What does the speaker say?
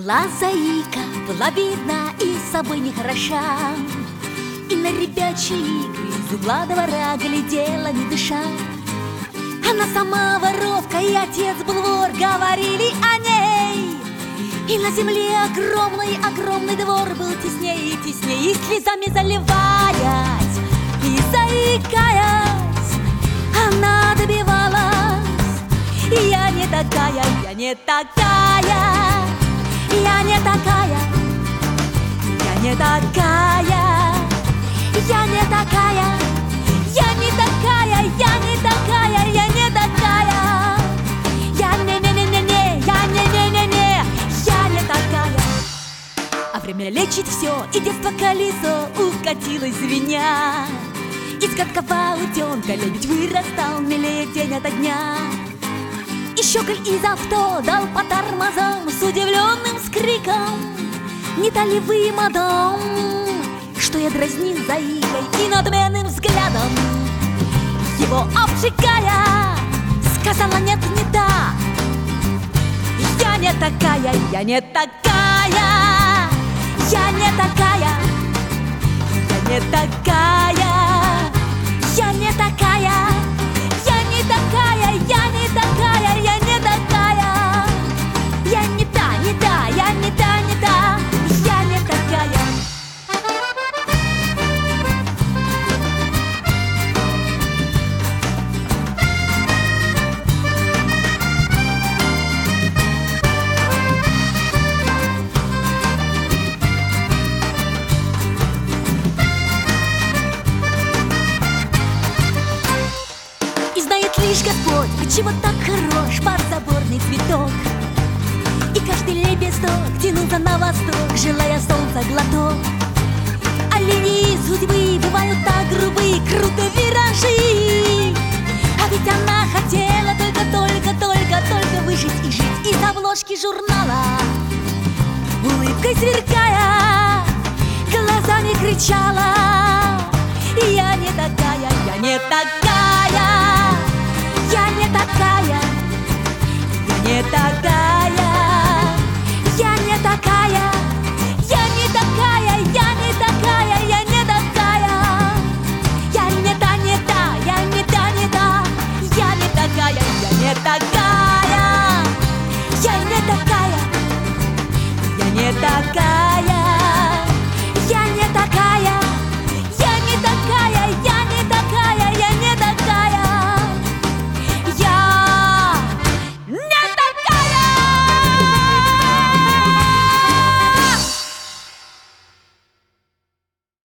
Была заика, была видна и собой не хороша, и на ребячьи игры из угла двора глядела, не дыша. Она сама воровка, и отец был вор, говорили о ней. И на земле огромный двор был теснее и теснее, и слезами заливаясь, и заикаясь, она добивалась. Я не такая, я не такая, я не такая, я не такая, я не такая, я не такая, я не такая, я не такая, я не-не-не-не-не, я не-не-не-не, я не такая. А время лечит все, и детство колесо укатилось звеня. Из гадкого утенка лебедь вырастал милее день ото дня. И щеголь из авто дал по тормозам с удивленным скриком: не та ли вы, мадам, что я дразнил заикой? И надменным взглядом его обжигая, сказала: нет, не та. Я не такая, я не такая, я не такая, я не такая, я не такая, я не такая, я не такая, я не такая, я не та, не та, я не та, не та, я не такая. Лишь Господь, почему так хорош подзаборный цветок. И каждый лепесток тянулся на восток, желая солнца глоток. А линии судьбы бывают так грубы, круты виражи. А ведь она хотела только выжить и жить. Из обложки журнала, улыбкой сверкая, глазами кричала: я не такая, я не такая, я не такая, я не такая.